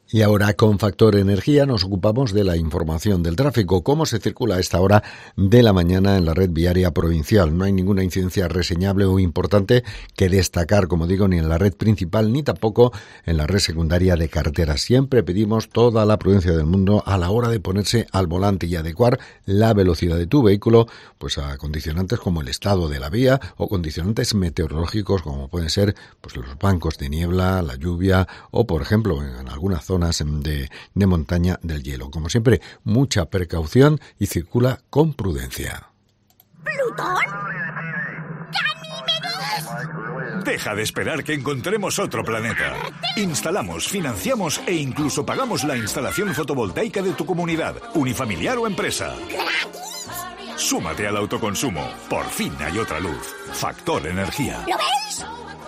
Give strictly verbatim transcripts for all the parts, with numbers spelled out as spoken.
Y ahora con Factor Energía nos ocupamos de la información del tráfico, cómo se circula a esta hora de la mañana en la red viaria provincial. No hay ninguna incidencia reseñable o importante que destacar, como digo, ni en la red principal ni tampoco en la red secundaria de carreteras. Siempre pedimos toda la prudencia del mundo a la hora de ponerse al volante y adecuar la velocidad de tu vehículo pues a condicionantes como el estado de la vía o condicionantes meteorológicos como pueden ser pues los bancos de niebla, la lluvia o, por ejemplo, en algunas zonas De, de montaña del hielo. Como siempre, mucha precaución y circula con prudencia. ¿Plutón? ¡Ganímedes! Deja de esperar que encontremos otro planeta. Instalamos, financiamos e incluso pagamos la instalación fotovoltaica de tu comunidad, unifamiliar o empresa. ¿Gratis? Súmate al autoconsumo. Por fin hay otra luz. Factor Energía. ¿Lo veis?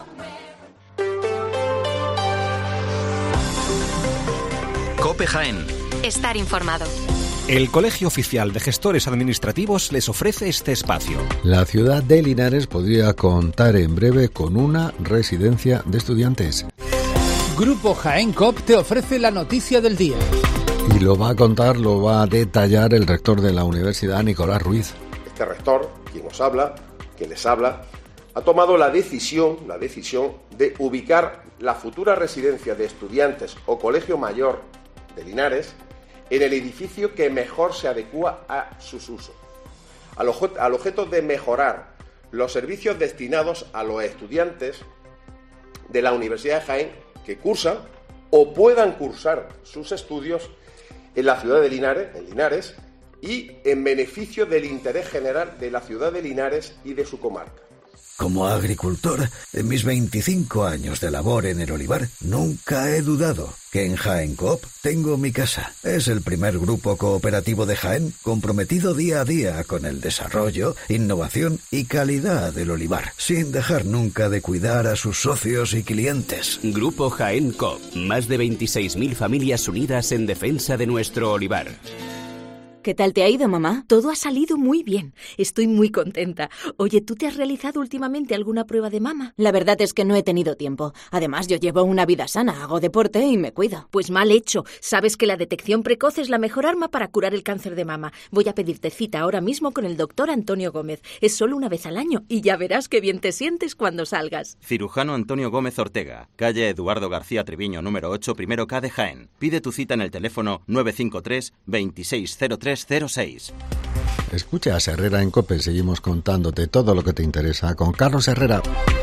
COPE Jaén. Estar informado. El Colegio Oficial de Gestores Administrativos les ofrece este espacio. La ciudad de Linares podría contar en breve con una residencia de estudiantes. Grupo Jaén COP te ofrece la noticia del día. Y lo va a contar, lo va a detallar el rector de la universidad, Nicolás Ruiz. Este rector, quien os habla, quien les habla, ha tomado la decisión, la decisión de ubicar la futura residencia de estudiantes o colegio mayor de Linares en el edificio que mejor se adecúa a sus usos, al, ojo, al objeto de mejorar los servicios destinados a los estudiantes de la Universidad de Jaén que cursan o puedan cursar sus estudios en la ciudad de Linares, en Linares, y en beneficio del interés general de la ciudad de Linares y de su comarca. Como agricultor, en mis veinticinco años de labor en el olivar, nunca he dudado que en Jaén Coop tengo mi casa. Es el primer grupo cooperativo de Jaén comprometido día a día con el desarrollo, innovación y calidad del olivar, sin dejar nunca de cuidar a sus socios y clientes. Grupo Jaén Coop, más de veintiséis mil familias unidas en defensa de nuestro olivar. ¿Qué tal te ha ido, mamá? Todo ha salido muy bien. Estoy muy contenta. Oye, ¿tú te has realizado últimamente alguna prueba de mama? La verdad es que no he tenido tiempo. Además, yo llevo una vida sana, hago deporte y me cuido. Pues mal hecho. Sabes que la detección precoz es la mejor arma para curar el cáncer de mama. Voy a pedirte cita ahora mismo con el doctor Antonio Gómez. Es solo una vez al año y ya verás qué bien te sientes cuando salgas. Cirujano Antonio Gómez Ortega, calle Eduardo García Treviño, número ocho, primero K de Jaén. Pide tu cita en el teléfono nueve cinco tres, veintiséis cero tres cero seis. Escucha a Herrera en COPE, seguimos contándote todo lo que te interesa con Carlos Herrera.